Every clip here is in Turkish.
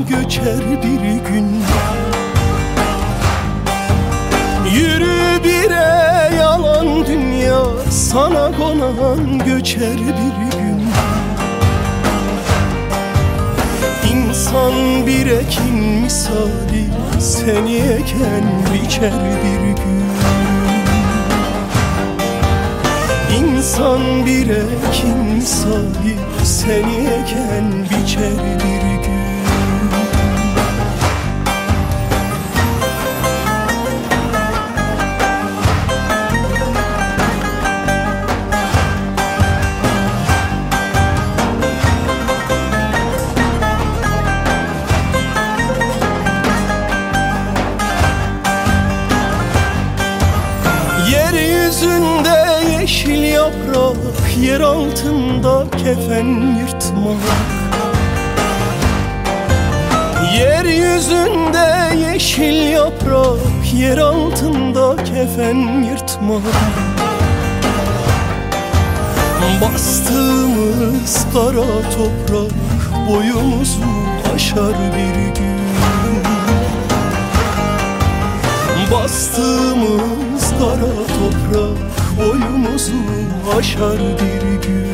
göçer bir gün. Yürü bire yalan dünya, sana konan göçer bir gün. İnsan bir ekin misali, seni eken biçer bir gün. İnsan bir ekin misali, seni eken biçer bir gün. Yeryüzünde yeşil yaprak, yer altında kefen yırtmak. Yeryüzünde yeşil yaprak, yer altında kefen yırtmak. Bastığımız kara toprak boyumuzu aşar bir gün. Bastığımız kara toprak boyumuzu aşar bir gün.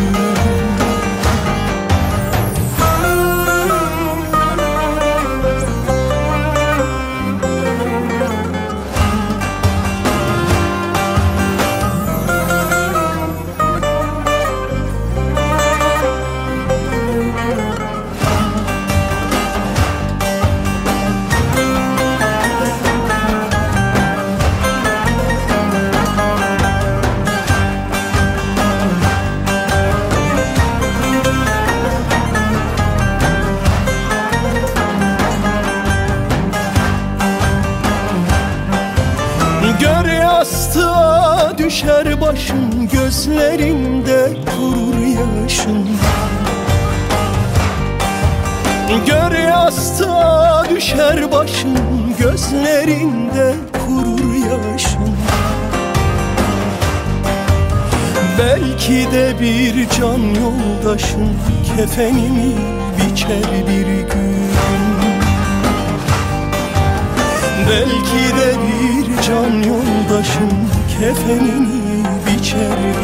Gör yastığa düşer başın, gözlerinde kurur yaşın. Gör yastığa düşer başın, gözlerinde kurur yaşın. Belki de bir can yoldaşın kefenimi biçer bir gün. Belki de bir can yoldaşın kefenini biçer